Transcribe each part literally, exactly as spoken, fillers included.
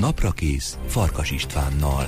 Naprakész Farkas Istvánnal.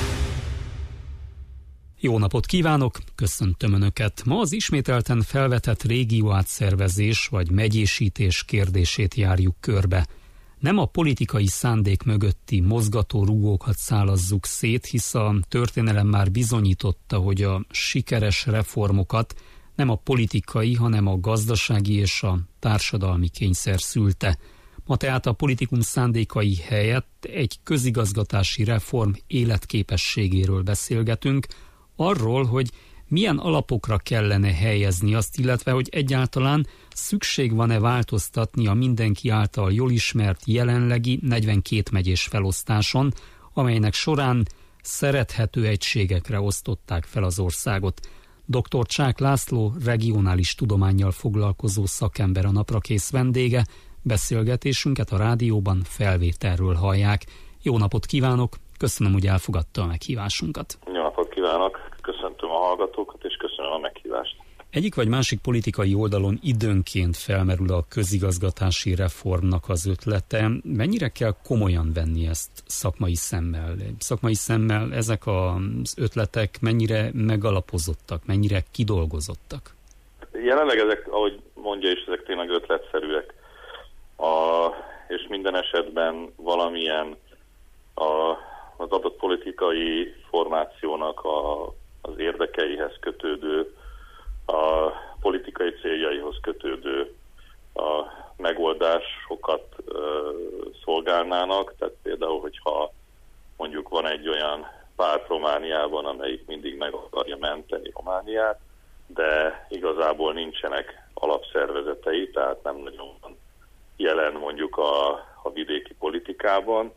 Jó napot kívánok, köszöntöm Önöket! Ma az ismételten felvetett régióátszervezés vagy megyésítés kérdését járjuk körbe. Nem a politikai szándék mögötti mozgató rugókat szálazzuk szét, hisz a történelem már bizonyította, hogy a sikeres reformokat nem a politikai, hanem a gazdasági és a társadalmi kényszer szülte. Ma tehát a politikum szándékai helyett egy közigazgatási reform életképességéről beszélgetünk, arról, hogy milyen alapokra kellene helyezni azt, illetve hogy egyáltalán szükség van-e változtatni a mindenki által jól ismert jelenlegi negyvenkét megyés felosztáson, amelynek során szerethető egységekre osztották fel az országot. doktor Csák László regionális tudománnyal foglalkozó szakember a Naprakész vendége. Beszélgetésünket a rádióban felvételről hallják. Jó napot kívánok, köszönöm, hogy elfogadta a meghívásunkat. Jó napot kívánok, köszöntöm a hallgatókat, és köszönöm a meghívást. Egyik vagy másik politikai oldalon időnként felmerül a közigazgatási reformnak az ötlete. Mennyire kell komolyan venni ezt szakmai szemmel? Szakmai szemmel ezek az ötletek mennyire megalapozottak, mennyire kidolgozottak? Jelenleg ezek, ahogy mondja is, ezek tényleg ötletszerűek. A, és minden esetben valamilyen a, az adott politikai formációnak a, az érdekeihez kötődő, a politikai céljaihoz kötődő a megoldásokat ö, szolgálnának. Tehát például, hogyha mondjuk van egy olyan párt Romániában, amelyik mindig meg akarja menteni Romániát, de igazából nincsenek alapszervezetei, tehát nem nagyon van jelen mondjuk a, a vidéki politikában,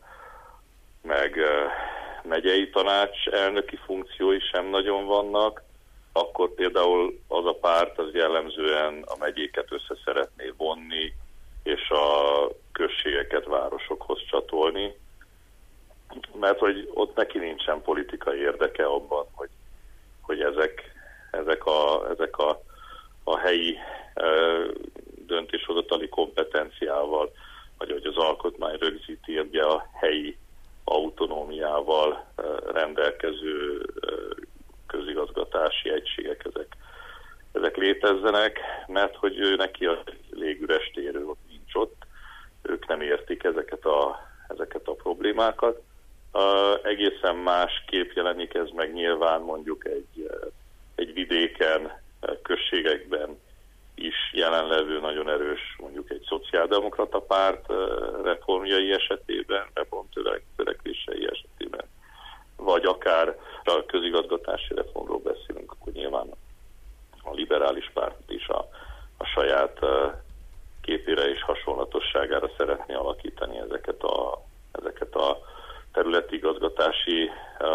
meg ö, megyei tanács elnöki funkciói sem nagyon vannak, akkor például az a párt az jellemzően a megyéket össze szeretné vonni, és a községeket városokhoz csatolni, mert hogy ott neki nincsen politikai érdeke abban, hogy, hogy ezek, ezek, a, ezek a, a helyi e, döntéshozatali kompetenciával, vagy hogy az alkotmány rögzíti, ugye a helyi autonómiával e, rendelkező e, közigazgatási egységek ezek, ezek létezzenek, mert hogy ő neki a légüres térő nincs ott, ők nem értik ezeket a, ezeket a problémákat. Uh, egészen másképp jelenik ez meg nyilván mondjuk egy, egy vidéken, községekben is jelenlevő nagyon erős mondjuk egy szociáldemokrata párt uh, reformjai esetében, reformtörekvései esetében, vagy akár a közigazgatási reformról beszélünk, akkor nyilván a liberális párt is a, a saját uh, képére és hasonlatosságára szeretné alakítani ezeket a, ezeket a területi igazgatási,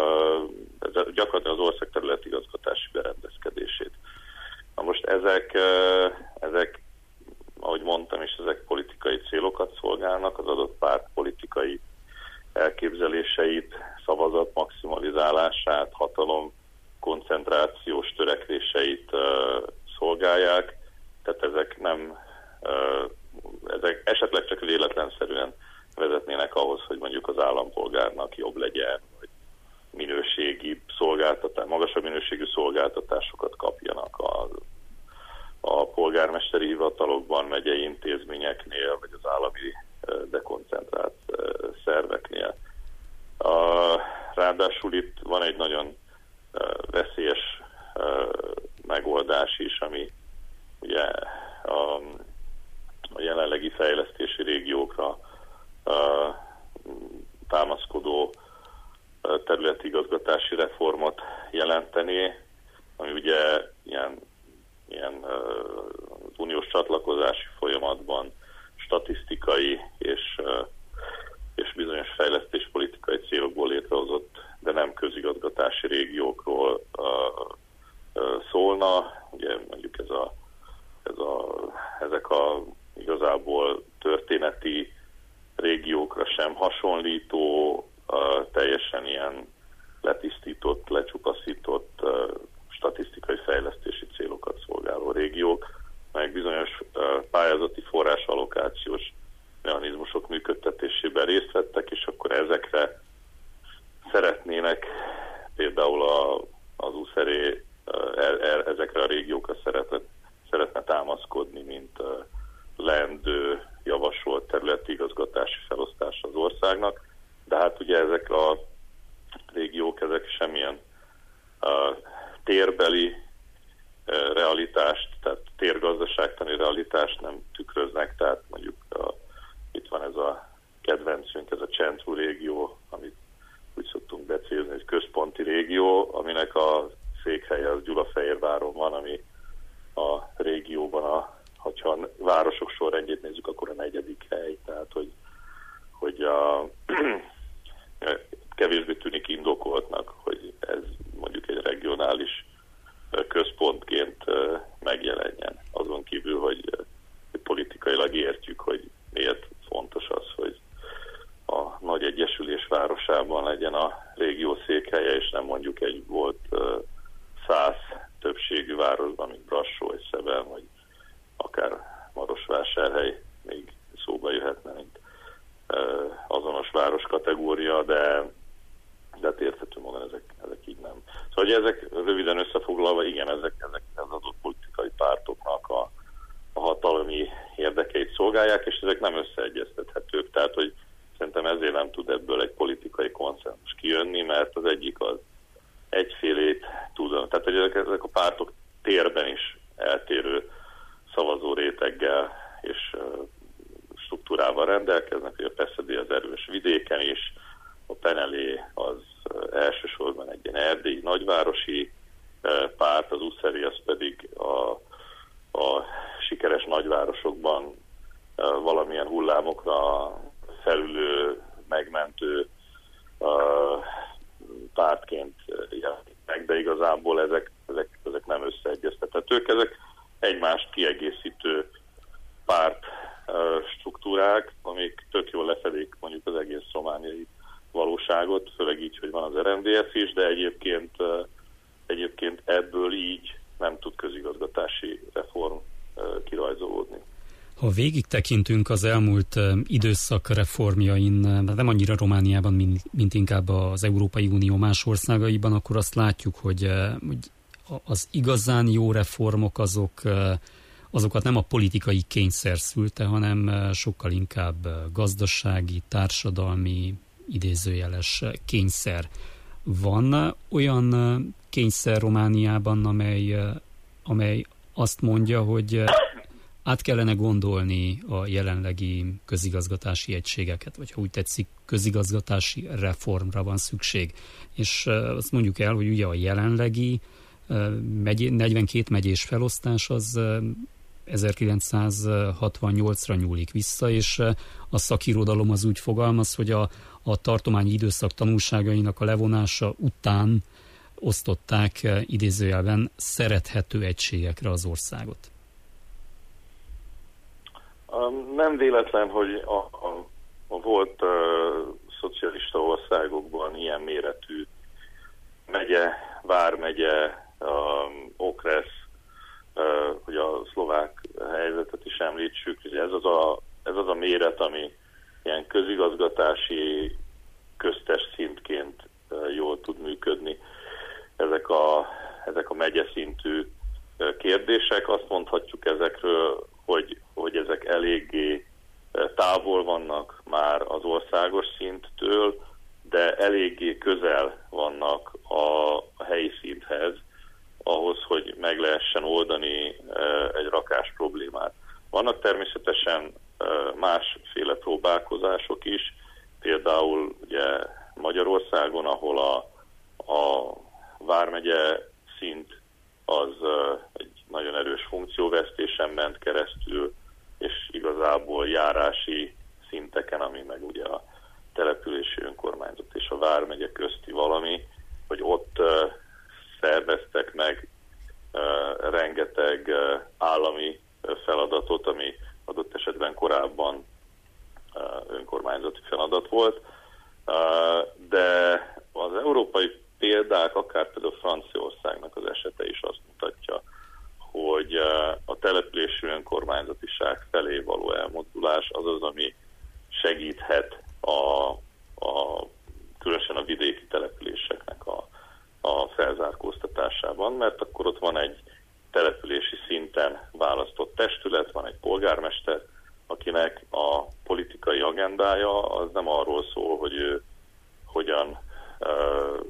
uh, gyakorlatilag az ország területi igazgatási berendezkedését. Na most ezek, uh, ezek, ahogy mondtam is, ezek politikai célokat szolgálnak, az adott párt politikai elképzeléseit, szavazat maximalizálását, hatalom koncentrációs törekvéseit uh, szolgálják, tehát ezek nem, uh, ezek esetleg csak véletlenszerűen vezetnének ahhoz, hogy mondjuk az állampolgárnak jobb legyen, vagy minőségi szolgáltatás, magasabb minőségű szolgáltatásokat kapjanak a, a polgármesteri hivatalokban, megyei intézményeknél, vagy az állami uh, dekoncentrált uh, szerveknél. Uh, ráadásul itt van egy nagyon uh, veszélyes uh, megoldás is, ami ugye a, a jelenlegi fejlesztési régiókra uh, támaszkodó uh, területi igazgatási reformot jelenteni, ami ugye ilyen, ilyen uh, az uniós csatlakozási folyamatban statisztikai és uh, és bizonyos fejlesztéspolitikai célokból létrehozott, de nem közigazgatási régiókról uh, uh, szólna. Ugye mondjuk ez a, ez a, ezek a igazából történeti régiókra sem hasonlító, uh, teljesen ilyen letisztított, lecsupaszított uh, statisztikai fejlesztési célokat szolgáló régiók, meg bizonyos uh, pályázati forrás allokációs mechanizmusok működtetésében részt vettek, és akkor ezekre szeretne, szeretne támaszkodni, mint leendő javasolt területi igazgatási felosztás az országnak, de hát ugye ezek a régiók, ezek semmilyen uh, térbeli uh, realitást, tehát térgazdaságtani realitást nem tükröznek, tehát mondjuk a, itt van ez a kedvencünk, ez a Centrum régió, amit úgy szoktunk becézni, egy központi régió, aminek a székhelye az Gyulafehérváron van, ami a régióban, a, hogyha a városok sorrendjét nézzük, akkor a negyedik hely, tehát hogy, hogy a, kevésbé tűnik indokoltnak, hogy ez mondjuk egy regionális központként megjelenjen. Azon kívül, hogy politikailag értjük, hogy miért fontos az, hogy a nagy egyesülés városában legyen a régió székhelye, és nem mondjuk egy volt száz többségű városban, mint Brassó vagy Szeben, vagy akár Marosvásárhely még szóba jöhetne, mint azonos város kategória, de, de hát érthető módon ezek, ezek így nem. Szóval ezek röviden összefoglalva, igen, ezek, ezek az adott politikai pártoknak a, a hatalmi érdekeit szolgálják, és ezek nem összeegyeztethetők. Tehát, hogy szerintem ezért nem tud ebből egy politikai konszenzus kijönni, mert az egyik az egyfélét tud. Tehát, hogy ezek, ezek a pártok térben is eltérő szavazó réteggel és struktúrával rendelkeznek, hogy a pé es zé dé az erős vidéken is, a Penelé az elsősorban egy ilyen erdélyi nagyvárosi párt, az uszeri az pedig a, a sikeres nagyvárosokban valamilyen hullámokra felülő, megmentő pártként jelenik, de igazából ezek, ezek, ezek nem összeegyeztethetők, ezek egymást kiegészítő párt struktúrák, amik tök jól lefedik mondjuk az egész romániai valóságot, főleg így, hogy van az er em dé es is, de egyébként, egyébként ebből így nem tud közigazgatási reform kirajzolódni. Ha végig tekintünk az elmúlt időszak reformjain, nem annyira Romániában, mint, mint inkább az Európai Unió más országaiban, akkor azt látjuk, hogy, hogy az igazán jó reformok azok, azokat nem a politikai kényszer szülte, hanem sokkal inkább gazdasági, társadalmi, idézőjeles kényszer. Van olyan kényszer Romániában, amely, amely azt mondja, hogy át kellene gondolni a jelenlegi közigazgatási egységeket, vagy ha úgy tetszik, közigazgatási reformra van szükség. És azt mondjuk el, hogy ugye a jelenlegi megy, negyvenkét megyés felosztás az ezerkilencszázhatvannyolcra nyúlik vissza, és a szakirodalom az úgy fogalmaz, hogy a, a tartományi időszak tanulságainak a levonása után osztották idézőjelben szerethető egységekre az országot. Nem véletlen, hogy a, a, a volt uh, szocialista országokban ilyen méretű megye, vármegye, um, okresz, uh, hogy a szlovák helyzetet is említsük, hogy ez az a, ez az a méret, ami ilyen közigazgatási köztes szintként uh, jól tud működni. Ezek a, ezek a megyeszintű uh, kérdések, azt mondhatjuk ezekről, hogy, hogy ezek eléggé távol vannak már az országos szinttől, de eléggé közel vannak a helyi szinthez, ahhoz, hogy meg lehessen oldani egy rakás problémát. Vannak természetesen másféle próbálkozások is, például ugye Magyarországon, ahol a, a vármegye szint az egy nagyon erős funkcióvesztésen ment keresztül, és igazából járási szinteken, ami meg ugye a települési önkormányzat és a vármegye közti valami, hogy ott uh, szerveztek meg uh, rengeteg uh, állami uh, feladatot, ami adott esetben korábban uh, önkormányzati feladat volt, uh, de az európai példák, akár például Franciaországnak az esete is azt mutatja, hogy a települési önkormányzatiság felé való elmozdulás az az, ami segíthet a, a, különösen a vidéki településeknek a, a felzárkóztatásában, mert akkor ott van egy települési szinten választott testület, van egy polgármester, akinek a politikai agendája az nem arról szól, hogy ő hogyan, uh,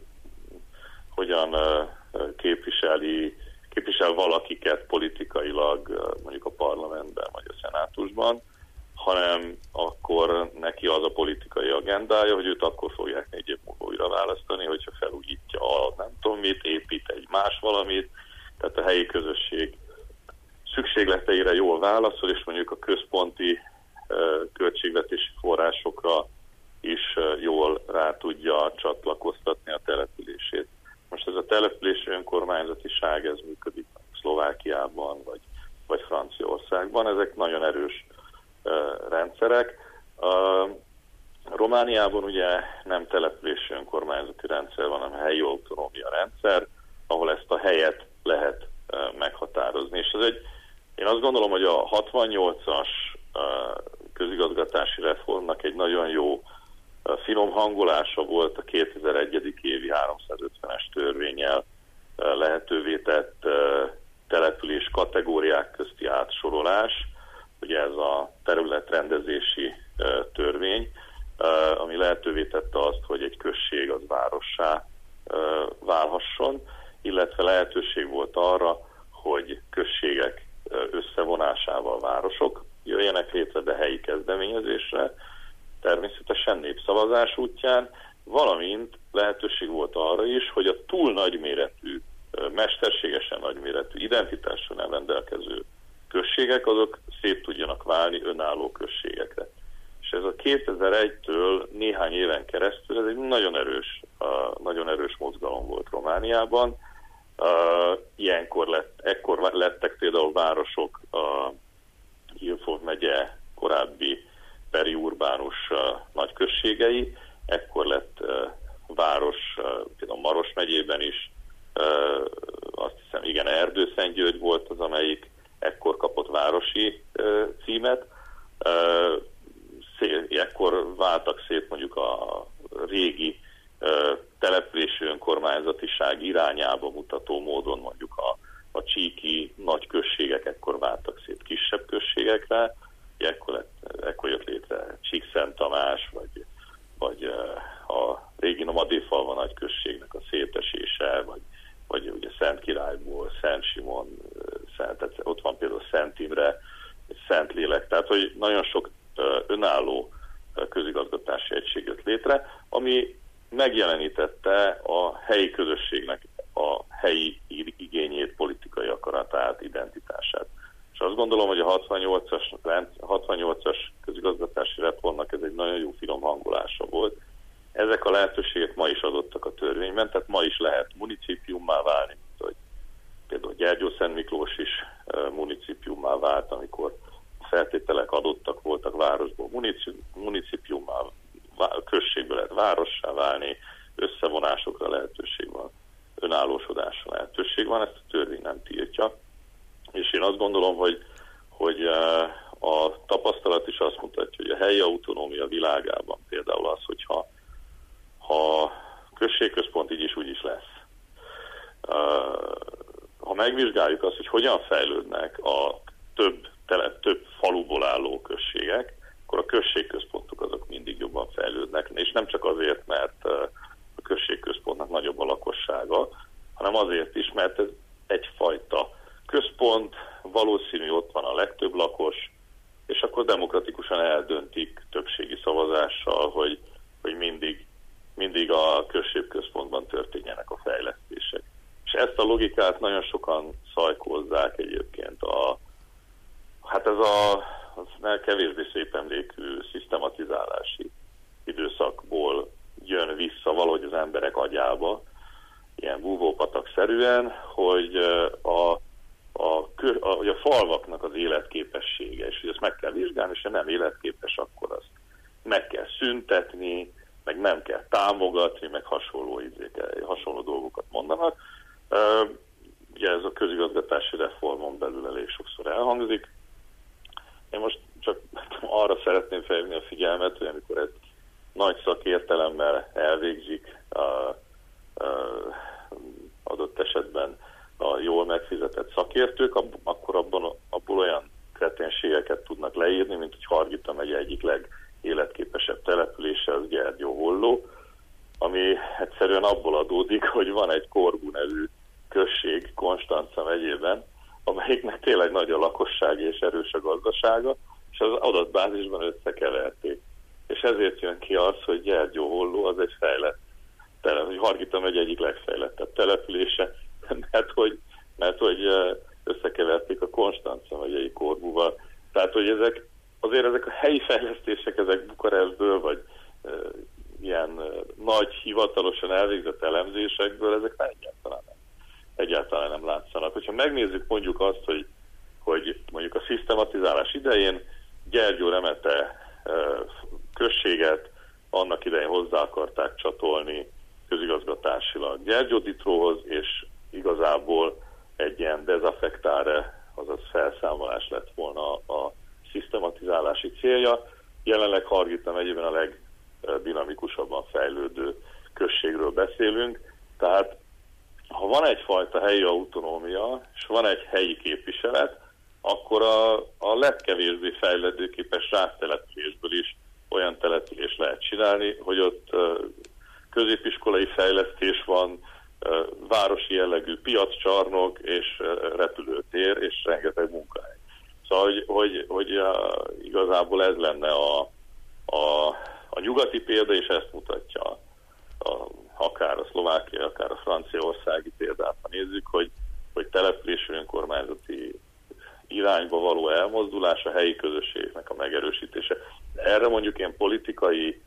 hogyan uh, képviseli, képvisel valakiket politikailag uh, mondjuk a parlamentben vagy a szenátusban, hanem akkor neki az a politikai agendája, hogy őt akkor fogják négy év múlva újra választani, hogyha felújítja a nem tudom mit, épít egy más valamit, tehát a helyi közösség szükségleteire jól válaszol, és mondjuk a központi uh, költségvetési forrásokra is uh, jól rá tudja csatlakoztatni a települését. Most ez a települési önkormányzatiság, ez működik Szlovákiában, vagy, vagy Franciaországban, ezek nagyon erős uh, rendszerek. Uh, Romániában ugye nem települési önkormányzati rendszer van, hanem helyi autonómia rendszer, ahol ezt a helyet lehet uh, meghatározni. És ez egy, én azt gondolom, hogy a hatvannyolcas uh, közigazgatási reformnak egy nagyon jó uh, finom hangolása volt a kétezer-egy. évi háromszázötvenes törvénnyel uh, lehetővé tett uh, település kategóriák közti átsorolás. Ugye ez a területrendezési uh, törvény, uh, ami lehetővé tette azt, hogy egy község az várossá uh, válhasson, illetve lehetőség volt arra, hogy községek összevonásával városok jöjjenek létre, de helyi kezdeményezésre, természetesen népszavazás útján, valamint lehetőség volt arra is, hogy a túl nagyméretű, mesterségesen nagyméretű identitással nem rendelkező községek, azok szét tudjanak válni önálló községekre. És ez a kétezer-egytől néhány éven keresztül ez egy nagyon erős, nagyon erős mozgalom volt Romániában. Uh, ilyenkor lett, ekkor lettek például városok a Ilfov megye korábbi periurbánus uh, nagyközségei, ekkor lett uh, város uh, például Maros megyében is, uh, azt hiszem igen, Erdőszentgyörgy volt az, amelyik ekkor kapott városi uh, címet, uh, szé- ekkor váltak szét mondjuk a régi uh, települési önkormányzatiság irányába mutató módon mondjuk a, a csíki nagy községek ekkor váltak szét kisebb községekre, ekkor, lett, ekkor jött létre Csíkszent Tamás, vagy, vagy a régi Nomadéfalva nagy községnek a szétesése, vagy, vagy ugye Szent Királyból, Szent Simon, Szent, tehát ott van például Szent Imre, Szentlélek, tehát hogy nagyon sok önálló közigazgatási egység jött létre, ami megjelenítette a helyi közösségnek a helyi igényét, politikai akaratát, identitását. És azt gondolom, hogy a hatvannyolcas, hatvannyolcas közigazgatási reformnak ez egy nagyon jó finom hangolása volt. Ezek a lehetőségek ma is adottak a törvényben, tehát ma is lehet municipiummá válni, mint hogy például Gyergyószent Miklós is municipiummá vált, amikor feltételek adottak voltak városból municipiummá, községből lehet várossá válni, összevonásokra lehetőség van, önállósodásra lehetőség van, ezt a törvény nem tiltja. És én azt gondolom, hogy, hogy a tapasztalat is azt mutatja, hogy a helyi autonómia világában például az, hogyha ha községközpont így is úgy is lesz. Ha megvizsgáljuk azt, hogy hogyan fejlődnek a több, tele, több faluból álló községek, akkor a községközpontok azok mindig jobban fejlődnek, és nem csak azért, mert a községközpontnak nagyobb a lakossága, hanem azért is, mert ez egyfajta központ, valószínű ott van a legtöbb lakos, és akkor demokratikusan eldöntik többségi szavazással, hogy, hogy mindig, mindig a községközpontban történjenek a fejlesztések. És ezt a logikát nagyon sokan szajkózzák egyébként a, hát ez a az kevésbé szép emlékű szisztematizálási időszakból jön vissza valahogy az emberek agyába, ilyen búvópatak-szerűen, hogy a, a, a, a falvaknak az életképessége, és hogy ezt meg kell vizsgálni, és ha nem életképes, akkor azt meg kell szüntetni, meg nem kell támogatni, meg hasonló, hasonló dolgokat mondanak. Ugye ez a közigazgatási reformon belül elég sokszor elhangzik. Én most csak arra szeretném felhívni a figyelmet, hogy amikor egy nagy szakértelemmel elvégzik a, a adott esetben a jól megfizetett szakértők, akkor abban, abból olyan kreténségeket tudnak leírni, mint hogy Hargita megye egyik legéletképesebb települése, az Gyergyó-Holló, ami egyszerűen abból adódik, hogy van egy Korbu nevű község Konstanca megyében, amelyiknek tényleg nagy a lakossága és erős a gazdasága, és az adatbázisban összekeverték. És ezért jön ki az, hogy Gyergyó-Holló az egy fejlett település, hogy Hargita megye egyik legfejlettebb települése, mert hogy, mert hogy összekeverték a Konstanca megyei Korbuval. Tehát, hogy ezek, azért ezek a helyi fejlesztések, ezek Bukarestből, vagy e, ilyen e, nagy, hivatalosan elvégzett elemzésekből, ezek egyáltalán nem, egyáltalán nem látszanak. Hogyha megnézzük mondjuk azt, hogy, hogy mondjuk a szisztematizálás idején Gyergyó-Remete e, községet annak idején hozzá akarták csatolni közigazgatásilag Gyergyó-Ditróhoz, és igazából egy ilyen dezaffektáre, azaz felszámolás lett volna a szisztematizálási célja. Jelenleg Hargita megyében a legdinamikusabban fejlődő községről beszélünk, tehát ha van egyfajta helyi autonómia, és van egy helyi képviselet, akkor a, a legkevésbé fejlődőképes rásztelepülésből is olyan települést lehet csinálni, hogy ott középiskolai fejlesztés van, városi jellegű piaccsarnok és repülőtér és rengeteg munkahely. Szóval, hogy, hogy, hogy igazából ez lenne a, a, a nyugati példa, és ezt mutatja a, akár a szlovákiai, akár a franciaországi példát, ha nézzük, hogy, hogy települési önkormányzati irányba való elmozdulás, a helyi közösségnek a megerősítése. Erre mondjuk én politikai,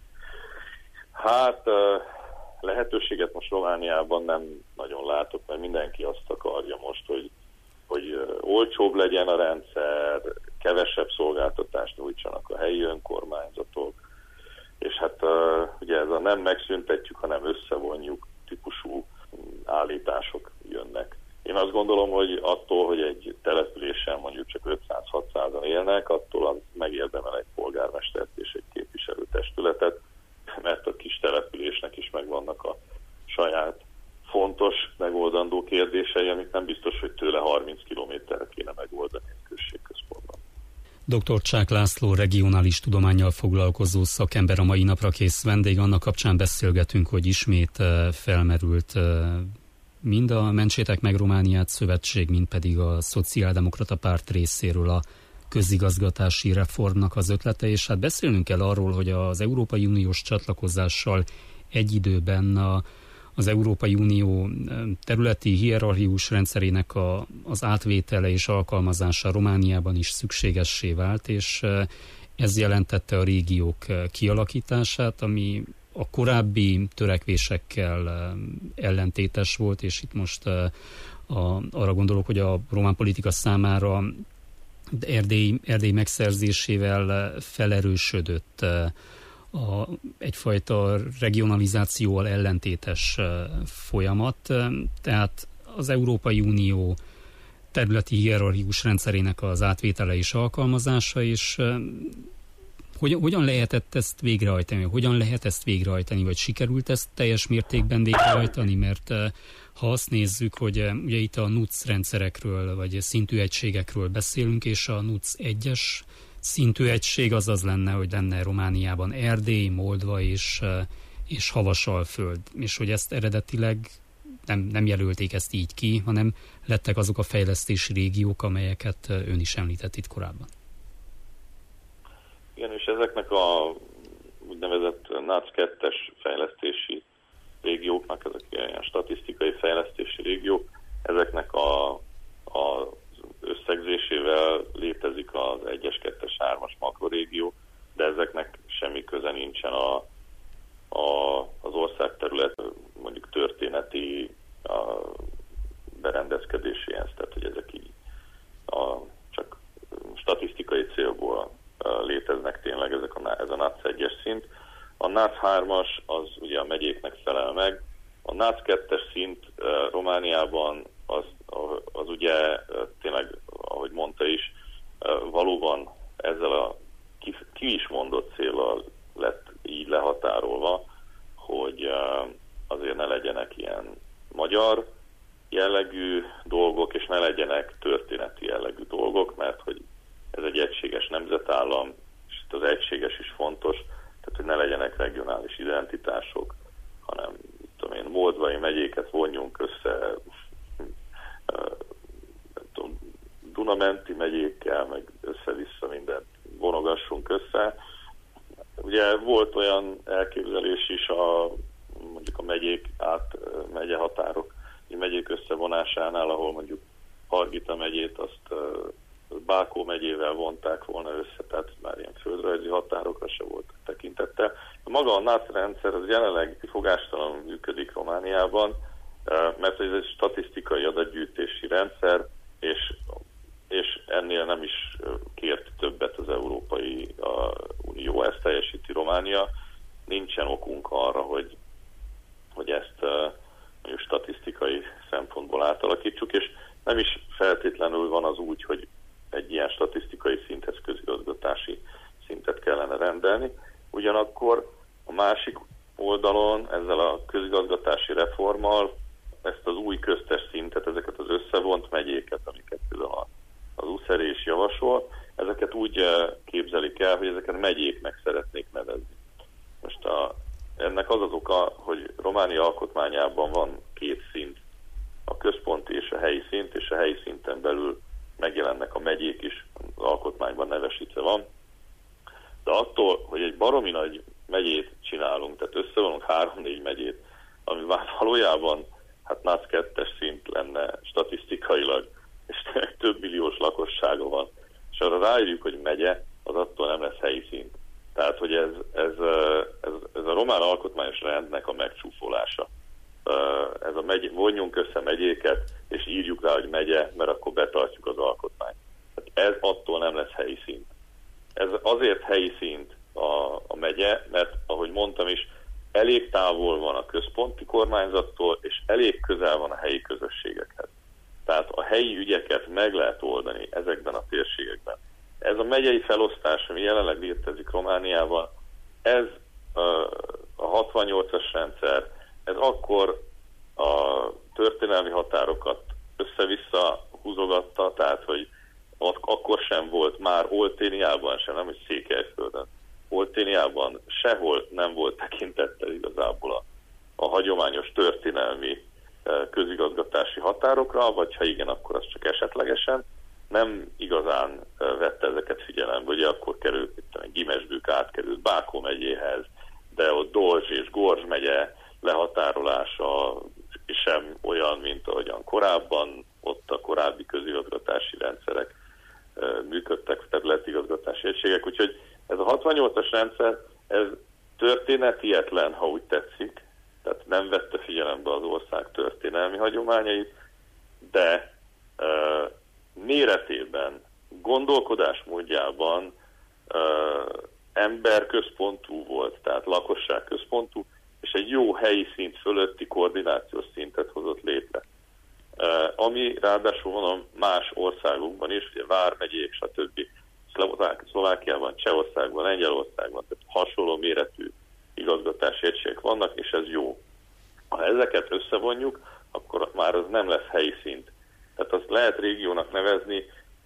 hát lehetőséget most Romániában nem nagyon látok, mert mindenki azt akarja most, hogy, hogy olcsóbb legyen a rendszer, kevesebb szolgáltatást nyújtsanak a helyi önkormányzatok, és hát ugye ez a nem megszüntetjük, hanem összevonjuk típusú állítások jönnek. Én azt gondolom, hogy attól, hogy egy településen mondjuk csak ötszáz-hatszázan élnek, attól az megérdemel egy polgármestert és egy képviselőtestületet, mert a kis településnek is megvannak a saját fontos, megoldandó kérdései, amit nem biztos, hogy tőle harminc kilométerre kéne megoldani a községközpontban. doktor Csák László regionális tudománnyal foglalkozó szakember a mai napra kész vendég. Annak kapcsán beszélgetünk, hogy ismét felmerült mind a Mentsétek meg Romániát szövetség, mind pedig a Szociáldemokrata Párt részéről a közigazgatási reformnak az ötlete, és hát beszélnünk kell arról, hogy az Európai Uniós csatlakozással egy időben a, az Európai Unió területi hierarchikus rendszerének a, az átvétele és alkalmazása Romániában is szükségessé vált, és ez jelentette a régiók kialakítását, ami a korábbi törekvésekkel ellentétes volt, és itt most a, arra gondolok, hogy a román politika számára Erdély, Erdély megszerzésével felerősödött a, egyfajta regionalizációval ellentétes folyamat, tehát az Európai Unió területi hierarchikus rendszerének az átvétele és alkalmazása, és Hogyan, hogyan lehetett ezt végrehajtani? Hogyan lehet ezt végrehajtani? Vagy sikerült ezt teljes mértékben végrehajtani? Mert ha azt nézzük, hogy ugye itt a nuc rendszerekről, vagy szintű egységekről beszélünk, és a nuc egyes szintű egység az az lenne, hogy lenne Romániában Erdély, Moldva és, és Havasalföld. És hogy ezt eredetileg nem, nem jelölték ezt így ki, hanem lettek azok a fejlesztési régiók, amelyeket ön is említett itt korábban. Igen, és ezeknek a úgynevezett NUTS kettes fejlesztési régióknak, ezek ilyen statisztikai fejlesztési régiók, ezeknek a, a összegzésével létezik az egyes, kettes, hármas makrorégió, de ezeknek semmi köze nincsen a, a, az ország terület mondjuk történeti a berendezkedéséhez, tehát hogy ezek így a, csak statisztikai célból léteznek tényleg ezek a, ez a NUTS egyes szint. A NUTS hármas az ugye a megyéknek felel meg. A NUTS kettes szint uh, Romániában az, az ugye uh, tényleg, ahogy mondta is, uh, valóban ezzel a ki, ki is mondott céllal lett így lehatárolva, hogy uh, azért ne legyenek ilyen magyar jellegű dolgok, és ne legyenek történeti jellegű dolgok, mert hogy ez egy egységes nemzetállam, és itt az egységes is fontos, tehát hogy ne legyenek regionális identitások, hanem tudom én, moldvai megyéket vonjunk össze, tudom, Dunamenti megyékkel, meg össze-vissza mindent vonogassunk össze. Ugye volt olyan elképzelés is a mondjuk a megyék át megye határok, megyék összevonásánál, ahol mondjuk Hargita megyét azt Bákó megyével vonták volna össze, tehát már ilyen földrajzi határokra se volt tekintettel. Maga a en á té rendszer az jelenleg fogástalanul működik Romániában, mert ez egy statisztikai adatgyűjtési rendszer, és, és ennél nem is kért többet az Európai Unió, ezt teljesíti Románia. Nincsen okunk arra, hogy, hogy ezt mondjuk statisztikai szempontból átalakítsuk, és nem is feltétlenül van az úgy, hogy egy ilyen statisztikai szinthez közigazgatási szintet kellene rendelni. Ugyanakkor a másik oldalon ezzel a közigazgatási reformmal ezt az új köztes szintet, ezeket az összevont megyéket, amiket például az USZERÉ is javasol, ezeket úgy képzelik el, hogy ezeket megyéknek szeretnék nevezni. Most a, ennek az az oka, hogy Románia alkotmányában van két szint, a központi és a helyi szint, és a helyi szinten belül megjelennek a megyék is, az alkotmányban nevesítve van. De attól, hogy egy baromi nagy megyét csinálunk, tehát összevonunk három-négy megyét, ami valójában hát NAC kettes szint lenne statisztikailag, és több milliós lakossága van, és arra ráírjuk, hogy megye, az attól nem lesz helyi szint. Tehát, hogy ez, ez, ez, ez a román alkotmányos rendnek a megcsúfolása. Ez a megy, vonjunk össze megyéket, és írjuk rá, hogy megye, mert akkor betartjuk az alkotmányt. Tehát ez attól nem lesz helyi szint. Ez azért helyi szint a, a megye, mert ahogy mondtam is, elég távol van a központi kormányzattól, és elég közel van a helyi közösségekhez. Tehát a helyi ügyeket meg lehet oldani ezekben a térségekben. Ez a megyei felosztás, ami jelenleg létezik Romániában, ez a hatvannyolcas rendszer, ez akkor a történelmi határokat össze-vissza húzogatta, tehát hogy akkor sem volt már Olténiában sem, nem hogy Székelyföldön. Olténiában sehol nem volt tekintettel igazából a, a hagyományos történelmi közigazgatási határokra, vagy ha igen, akkor az csak esetlegesen. Nem igazán vette ezeket figyelembe, ugye akkor került, itt Gimesbük átkerült Bákó megyéhez, de ott Dolzs és Gorz megye lehatárolása sem olyan, mint ahogyan korábban, ott a korábbi közigazgatási rendszerek működtek, területigazgatási egységek, úgyhogy ez a hatvannyolcas rendszer, ez történetietlen, ha úgy tetszik, tehát nem vette figyelembe az ország történelmi hagyományait, de e, méretében, gondolkodásmódjában e, emberközpontú volt, tehát lakosságközpontú, és egy jó helyi szint fölötti koordinációs szintet hozott létre. E, ami ráadásul van más országokban is, ugye vármegyék, stb. Szlovákiában, Csehországban, Lengyelországban, tehát hasonló méretű igazgatási egységek vannak, és ez jó. Ha ezeket összevonjuk, akkor már az nem lesz helyi szint. Tehát azt lehet régiónak nevezni,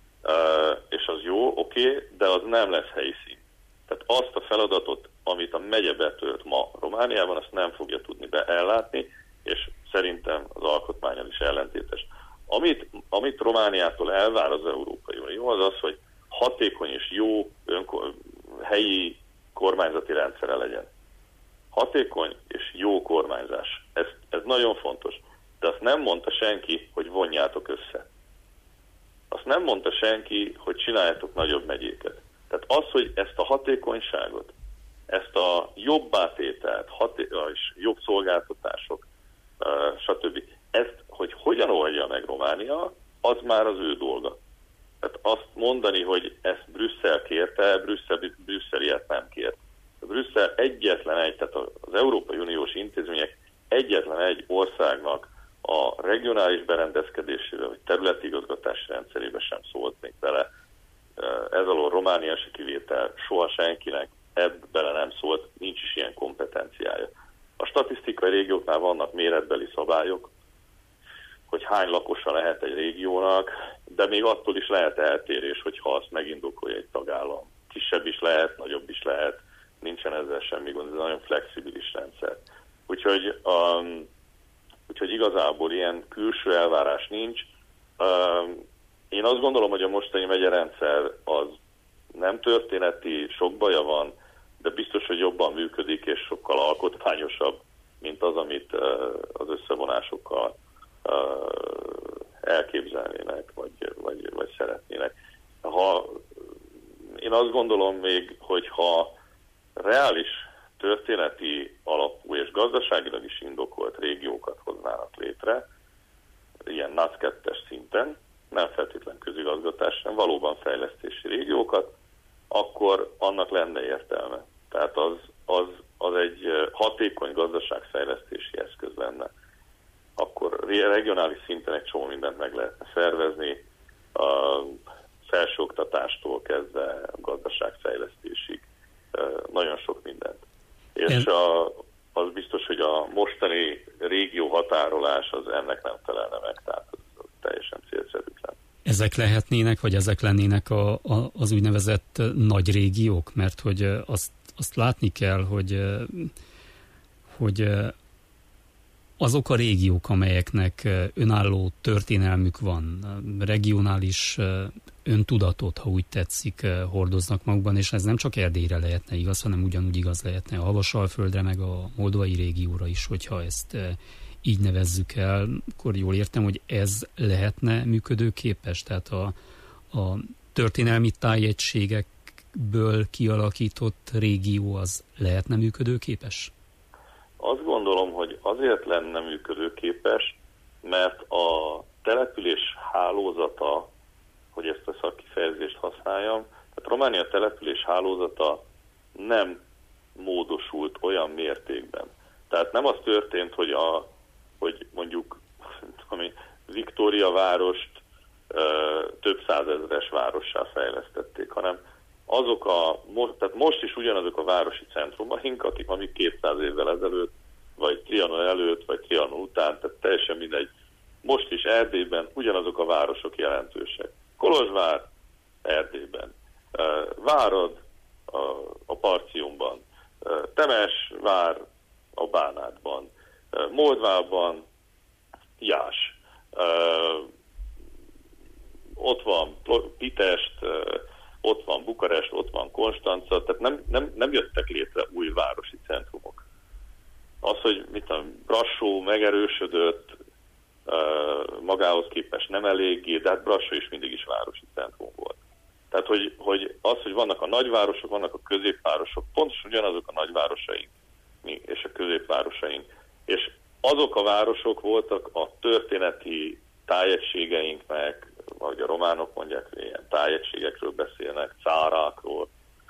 és az jó, oké, okay, de az nem lesz helyi szint. Tehát azt a feladatot, amit a megye betölt ma Romániában, azt nem fogja tudni beellátni, és szerintem az alkotmánnyal is ellentétes. Amit, amit Romániától elvár az Európai Unió, az az, hogy hatékony és jó önkor, helyi kormányzati rendszere legyen. Hatékony és jó kormányzás. Ez, ez nagyon fontos. De azt nem mondta senki, hogy vonjátok össze. Azt nem mondta senki, hogy csináljátok nagyobb megyéket. Tehát az, hogy ezt a hatékonyságot, ezt a jobb átételt, haté- és jobb szolgáltatások, uh, stb. Ezt, hogy hogyan oldja meg Románia, az már az ő dolga. Tehát azt mondani, hogy ezt Brüsszel kérte, Brüsszel, Brüsszel ilyet nem kért. A Brüsszel egyetlen egy, tehát az Európai Uniós intézmények egyetlen egy országnak a regionális berendezkedésével, vagy területigazgatási rendszerébe sem szólt még bele. Ez alól Románia se kivétel, soha senkinek ebbe bele nem szólt, nincs is ilyen kompetenciája. A statisztikai régióknál vannak méretbeli szabályok, hogy hány lakosa lehet egy régiónak, de még attól is lehet eltérés, hogyha azt megindokolja egy tagállam. Kisebb is lehet, nagyobb is lehet, nincsen ezzel semmi gond, ez nagyon flexibilis rendszer. Úgyhogy, um, úgyhogy igazából ilyen külső elvárás nincs. Um, én azt gondolom, hogy a mostani megyerendszer az nem történeti, sok baja van, de biztos, hogy jobban működik, és sokkal alkotmányosabb, mint az, amit uh, az összevonásokkal uh, elképzelnének, vagy, vagy, vagy szeretnének. Ha, én azt gondolom még, hogy ha reális történeti alapú és gazdaságilag is indokolt régiókat hoznának létre, ilyen NUTS kettes szinten, nem feltétlen közigazgatás, hanem valóban fejlesztési régiókat, akkor annak lenne értelme. Tehát az, az, az egy hatékony gazdaságfejlesztési eszköz lenne. Akkor regionális szinten egy csomó mindent meg lehetne szervezni, a felsőoktatástól kezdve a gazdaságfejlesztésig, nagyon sok mindent. És a, az biztos, hogy a mostani régió határolás az ennek nem felelne meg, tehát az, az teljesen célszerűtlen. Ezek lehetnének, vagy ezek lennének a, a, az úgynevezett nagy régiók? Mert hogy azt, azt látni kell, hogy, hogy azok a régiók, amelyeknek önálló történelmük van, regionális öntudatot, ha úgy tetszik, hordoznak magukban, és ez nem csak Erdélyre lehetne igaz, hanem ugyanúgy igaz lehetne a Havasalföldre, meg a moldvai régióra is, hogyha ezt így nevezzük el, akkor jól értem, hogy ez lehetne működőképes, tehát a, a történelmi tájegységekből kialakított régió az lehetne működőképes? Azt gondolom, hogy azért lenne működőképes, mert a település hálózata, hogy ezt a szakkifejezést használjam, tehát Románia település hálózata nem módosult olyan mértékben. Tehát nem az történt, hogy, a, hogy mondjuk ami Viktória várost ö, több százezres várossá fejlesztették, hanem azok a, tehát most is ugyanazok a városi centrumaink, akik amik kétszáz évvel ezelőtt, vagy Trianon előtt, vagy Trianon után, tehát teljesen mindegy. Most is Erdélyben ugyanazok a városok jelentősek. Kolozsvár Erdélyben, Várad a, a Partiumban, Temesvár a Bánátban, Moldvában Jás, ott van Pitest, ott van Bukarest, ott van Konstanca, tehát nem, nem, nem jöttek létre új városi centrumok. Az, hogy mit tudom, Brassó megerősödött, magához képest nem eléggé, de hát Brassó is mindig is városi centrum volt. Tehát, hogy, hogy az, hogy vannak a nagyvárosok, vannak a középvárosok, pontosan ugyanazok a nagyvárosaink és a középvárosaink. És azok a városok voltak a történeti tájegységeinknek, ahogy a románok mondják, hogy ilyen tájegységekről beszélnek, cárákról.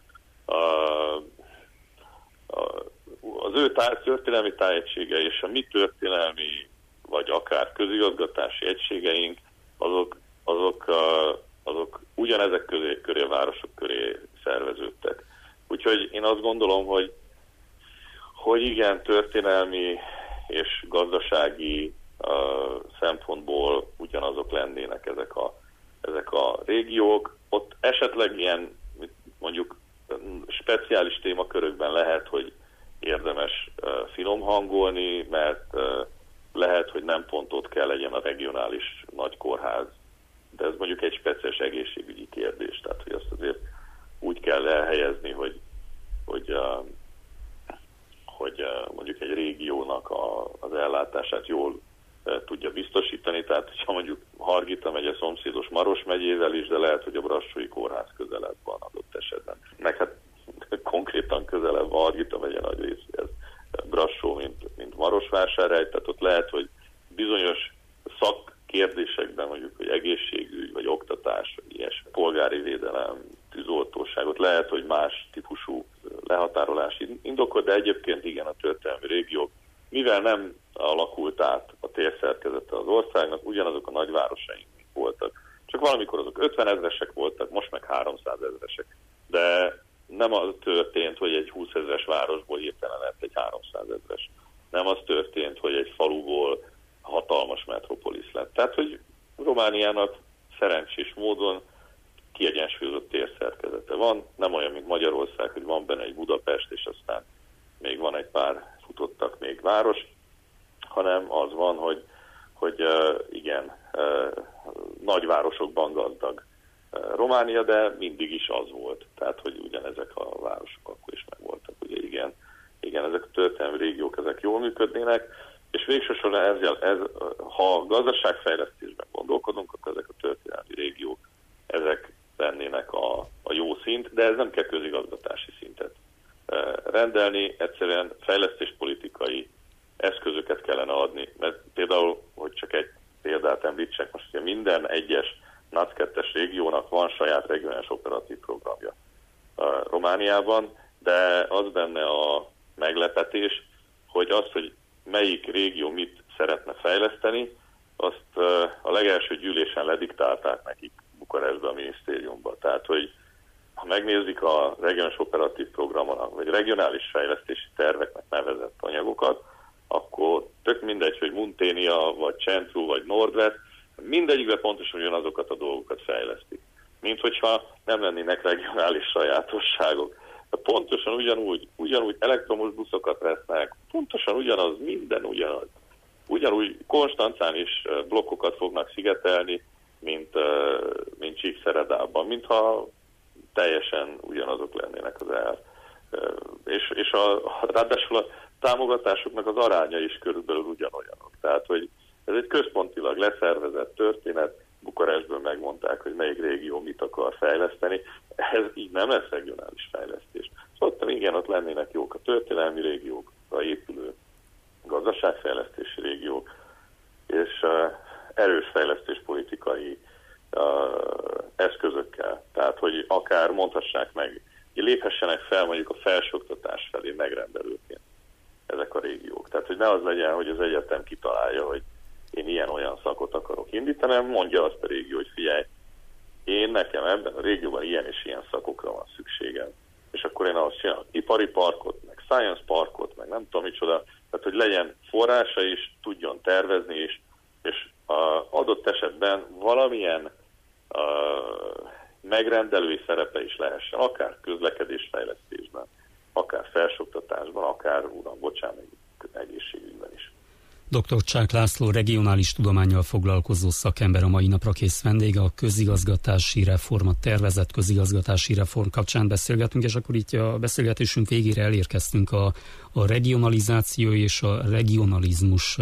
Az ő táj, történelmi tájegysége és a mi történelmi, vagy akár közigazgatási egységeink, azok, azok, azok ugyanezek közé, köré, a városok köré szerveződtek. Úgyhogy én azt gondolom, hogy, hogy igen, történelmi és gazdasági uh, szempontból ugyanazok lennének ezek a, ezek a régiók. Ott esetleg ilyen mondjuk speciális témakörökben lehet, hogy érdemes uh, finom hangolni, mert uh, lehet, hogy nem pont ott kell legyen a regionális nagy kórház, de ez mondjuk egy speciális egészségügyi kérdés, tehát hogy azt azért úgy kell elhelyezni, hogy, hogy, uh, hogy uh, mondjuk egy régiónak a, az ellátását jól uh, tudja biztosítani, tehát ha mondjuk Hargita megye szomszédos Maros megyével is, de lehet, hogy a brassói kórház közelebb van adott esetben. Meg hát konkrétan közelebb van Hargita megye nagy részéhez Brassó, mint, mint Marosvásárhely, tehát ott lehet, hogy bizonyos szakkérdésekben, mondjuk, hogy egészségügy, vagy oktatás, vagy ilyes polgári védelem, tűzoltóságot, lehet, hogy más típusú lehatárolás indokol, de egyébként igen, a történelmi régiók, mivel nem alakult át a térszerkezete az országnak, ugyanazok a nagyvárosaink voltak. Csak valamikor azok ötvenezresek voltak, most meg háromszázezresek. De nem az történt, hogy egy húszezres városból hirtelen lett egy háromszázezres. Nem az történt, hogy egy faluból hatalmas metropolisz lett. Tehát, hogy Romániának szerencsés módon kiegyensúlyozott térszerkezete van, nem olyan, mint Magyarország, hogy van benne egy Budapest, és aztán még van egy pár futottak még város, hanem az van, hogy, hogy igen, nagyvárosokban gazdag Románia, de mindig is az volt. Tehát, hogy ugyanezek a városok akkor is megvoltak. Ugye igen, igen, ezek a történelmi régiók, ezek jól működnének, és végsősorban ez, ez, ha gazdaságfejlesztésben gondolkodunk, akkor ezek a történelmi régiók, ezek lennének a, a jó szint, de ez nem kell közigazgatási szintet rendelni, egyszerűen fejlesztéspolitikai eszközöket kellene adni, mert például, hogy csak egy példát említsek, most ugye minden egyes NAC kettes régiónak van saját regionális operatív programja Romániában, de az benne a meglepetés, hogy az, hogy melyik régió mit szeretne fejleszteni, azt a legelső gyűlésen lediktálták nekik Bukarestbe, a minisztériumba. Tehát, hogy ha megnézik a regionális operatív programon, vagy regionális fejlesztési terveknek nevezett anyagokat, akkor tök mindegy, hogy Munténia, vagy Centru, vagy Nordwest, mindegyikben pontosan ugyanazokat a dolgokat fejlesztik. Mint hogyha nem lennének regionális sajátosságok. De pontosan ugyanúgy, ugyanúgy elektromos buszokat vesznek, pontosan ugyanaz, minden ugyanaz. Ugyanúgy Konstancán is blokkokat fognak szigetelni, mint, mint Csíkszeredában, mintha teljesen ugyanazok lennének az el. És, és a, ráadásul a támogatásoknak az aránya is körülbelül ugyanolyanok. Tehát, hogy ez egy központilag leszervezett történet, Bukarestből megmondták, hogy melyik régió mit akar fejleszteni. Ez így nem lesz regionális fejlesztés. Szóval igen, ott lennének jók a történelmi régiók, a épülő gazdaságfejlesztési régiók, és uh, erős fejlesztéspolitikai uh, eszközökkel. Tehát, hogy akár mondhassák meg, hogy léphessenek fel mondjuk a felsőoktatás felé megrendelőként ezek a régiók. Tehát, hogy ne az legyen, hogy az egyetem kitalálja, hogy én ilyen-olyan szakot akarok indítani, hanem mondja azt a régió, hogy figyelj, én nekem ebben a régióban ilyen és ilyen szakokra van szükségem. És akkor én azt csinálom, ipari parkot, meg science parkot, meg nem tudom micsoda, tehát hogy legyen forrása is, tudjon tervezni is, és a adott esetben valamilyen a, megrendelői szerepe is lehessen, akár közlekedésfejlesztésben, akár felsőoktatásban, akár, uram, bocsánat, egészségügyben is. doktor Csák László regionális tudománnyal foglalkozó szakember a mai napra kész vendége, a közigazgatási reform, a tervezett közigazgatási reform kapcsán beszélgetünk, és akkor itt a beszélgetésünk végére elérkeztünk a, a regionalizáció és a regionalizmus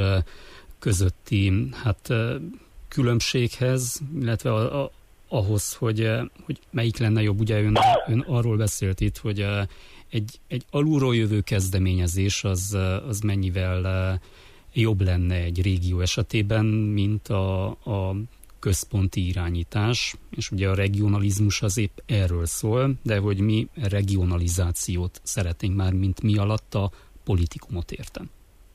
közötti hát, különbséghez, illetve a, a, ahhoz, hogy, hogy melyik lenne jobb. Ugye ön, ön arról beszélt itt, hogy egy, egy alulról jövő kezdeményezés az, az mennyivel jobb lenne egy régió esetében, mint a, a központi irányítás, és ugye a regionalizmus az épp erről szól, de hogy mi regionalizációt szeretnénk már, mint mi alatt a politikumot értem.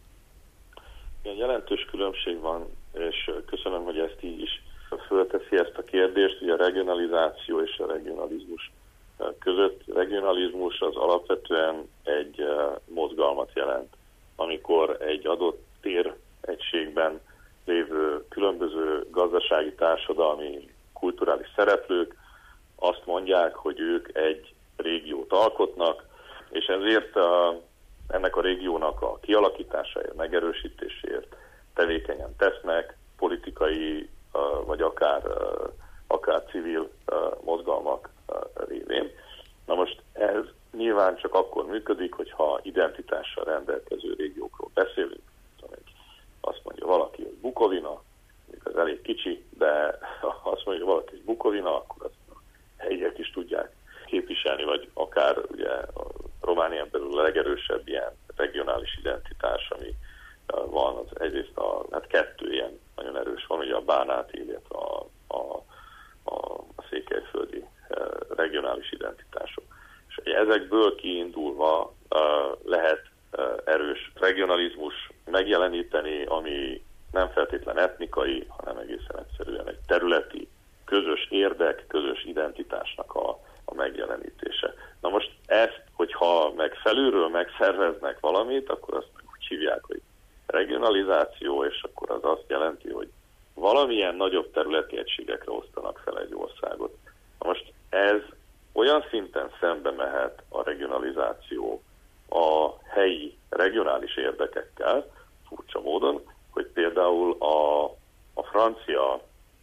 Igen, jelentős különbség van, és köszönöm, hogy ezt így is fölteszi ezt a kérdést, ugye a regionalizáció és a regionalizmus között. Regionalizmus az alapvetően egy mozgalmat jelent, amikor egy adott téregységben lévő különböző gazdasági, társadalmi, kulturális szereplők azt mondják, hogy ők egy régiót alkotnak, és ezért a, ennek a régiónak a kialakításáért, megerősítéséért tevékenyen tesznek, politikai vagy akár, akár civil mozgalmak révén. Na most ez nyilván csak akkor működik, hogyha identitással rendelkező régiókról beszélünk. Azt mondja valaki, hogy Bukovina, az elég kicsi, de ha azt mondja valaki, hogy Bukovina, akkor azt a helyiek is tudják képviselni, vagy akár ugye a Románián belül a legerősebb ilyen regionális identitás, ami van, az egyrészt a, hát kettő ilyen nagyon erős van, ugye a bánáti, illetve a, a, a, a székelyföldi regionális identitások. És ezekből kiindulva lehet erős regionalizmus megjeleníteni, ami nem feltétlen etnikai, hanem egészen egyszerűen egy területi, közös érdek, közös identitásnak a, a megjelenítése. Na most ezt, hogyha meg felülről megszerveznek valamit, akkor azt úgy hívják, hogy regionalizáció, és akkor az azt jelenti, hogy valamilyen nagyobb területi egységekre osztanak fel egy országot. Na most ez olyan szinten szembe mehet a regionalizáció a helyi regionális érdekekkel, furcsa módon, hogy például a, a francia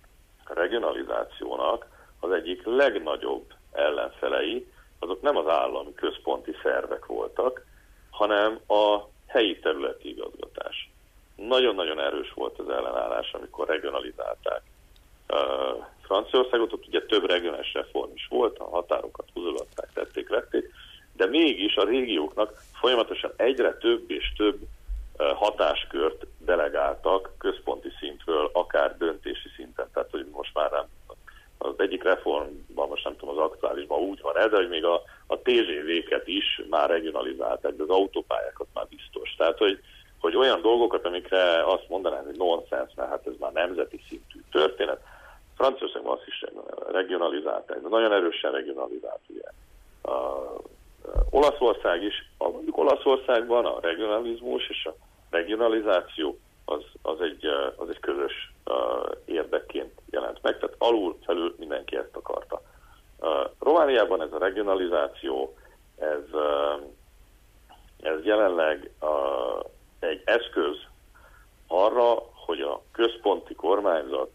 regionalizációnak az egyik legnagyobb ellenfelei, azok nem az állami központi szervek voltak, hanem a helyi területi igazgatás. Nagyon-nagyon erős volt az ellenállás, amikor regionalizálták uh, Franciaországot, ott ugye több regionális reform is volt, a határokat húzogatták, tették, vették, de mégis a régióknak folyamatosan egyre több és több uh, hatáskört delegáltak központi szintről, akár döntési szinten, tehát hogy most már nem, az egyik reformban, most nem tudom, az aktuálisban úgy van ez, de hogy még a, a té gé vé-ket is már regionalizálták, de az autópályákat már biztos. Tehát, hogy, hogy olyan dolgokat, amikre azt mondanánk, hogy nonsens, mert hát ez már nemzeti szintű történet. Franciaországban azt is regionalizálták, de nagyon erősen regionalizált ugye. A, a Olaszország is, a, mondjuk Olaszországban a regionalizmus és a regionalizáció az, az, egy, az egy közös uh, érdekként jelent meg, tehát alul felül mindenki ezt akarta. Uh, Romániában ez a regionalizáció, ez, uh, ez jelenleg uh, egy eszköz arra, hogy a központi kormányzat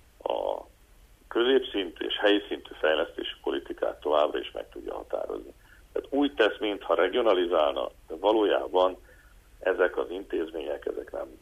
a középszintű és helyi szintű fejlesztési politikát továbbra is meg tudja határozni. Tehát úgy tesz, mintha regionalizálna, de valójában ezek az intézmények, ezek nem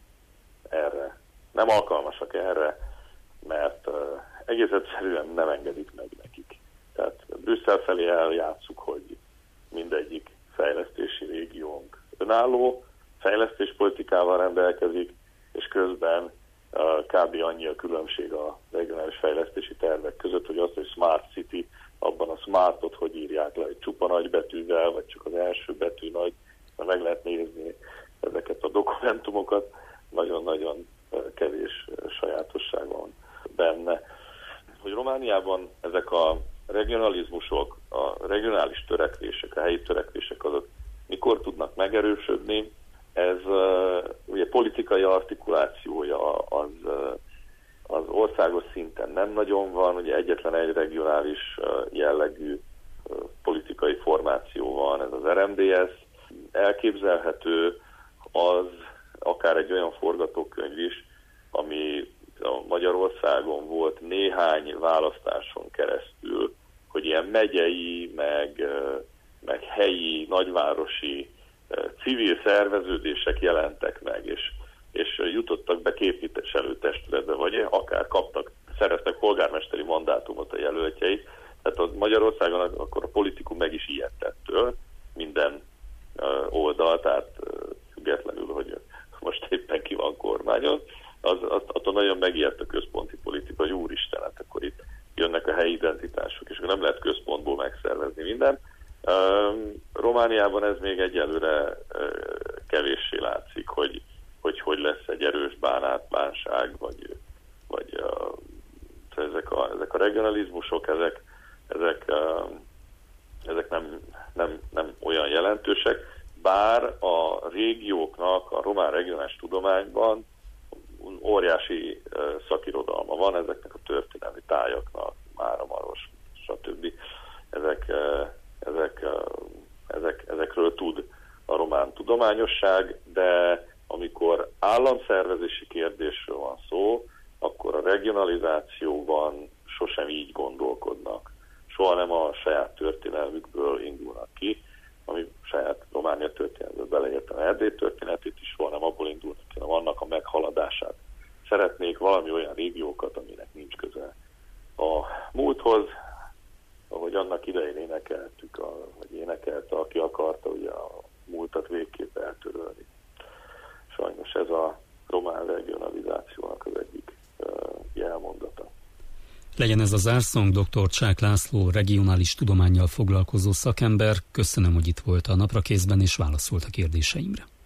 erre, nem alkalmasak erre, mert uh, egész egyszerűen nem engedik meg nekik. Tehát Brüsszel felé eljátszuk, hogy mindegyik fejlesztési régiónk önálló fejlesztéspolitikával rendelkezik, és közben uh, kb. Annyi a különbség a regionális fejlesztési tervek között, hogy azt, hogy Smart City, abban a smartot hogy írják le, hogy csupa nagy betűvel, vagy csak az első betű nagy, mert meg lehet nézni ezeket a dokumentumokat, nagyon-nagyon kevés sajátosság van benne. Hogy Romániában ezek a regionalizmusok, a regionális törekvések, a helyi törekvések azok mikor tudnak megerősödni, ez uh, ugye politikai artikulációja az, uh, az országos szinten nem nagyon van, ugye egyetlen egy regionális uh, jellegű uh, politikai formáció van, ez az er em dé es. Elképzelhető az akár egy olyan forgatókönyv is, ami a Magyarországon volt néhány választáson keresztül, hogy ilyen megyei, meg, meg helyi, nagyvárosi civil szerveződések jelentek meg, és, és jutottak be képviselőtestületbe, vagy akár kaptak, szereztek polgármesteri mandátumot a jelöltjeik. Tehát a Magyarországon akkor a politikum meg is ijedt ettől, minden oldal, tehát függetlenül, hogy most éppen ki van kormányon, az, az, attól nagyon megijedt a központi politika, hogy úristen, hát akkor itt jönnek a helyi identitások, és akkor nem lehet központból megszervezni minden. Um, Romániában ez még egyelőre uh, kevéssé látszik, hogy, hogy hogy lesz egy erős bánát, bánság, vagy, vagy uh, ezek, a, ezek a regionalizmusok, ezek, ezek, uh, ezek nem, nem, nem olyan jelentősek, bár a régióknak a román regionális tudományban óriási uh, szakirodalma van, ezeknek a történelmi tájaknak, Máramaros, stb. Ezek, uh, ezek, uh, ezek, ezekről tud a román tudományosság, de amikor államszervezési kérdésről van szó, akkor a regionalizációban sosem így gondolkodnak. Soha nem a saját történelmükből indulnak ki, ami saját Románia történetből beleértem Erdély történetét is, soha nem abból indulnak ki, hanem annak a meghaladását. Szeretnék valami olyan régiókat, aminek nincs köze a múlthoz, ahogy annak idején énekeltük, a, vagy énekelte, aki akarta ugye a múltat végképp eltörölni. Sajnos ez a román regionalizációnak az egyik uh, jelmondata. Legyen ez a zárszong, dr. Csák László, regionális tudománnyal foglalkozó szakember. Köszönöm, hogy itt volt a Naprakészben és válaszolt a kérdéseimre.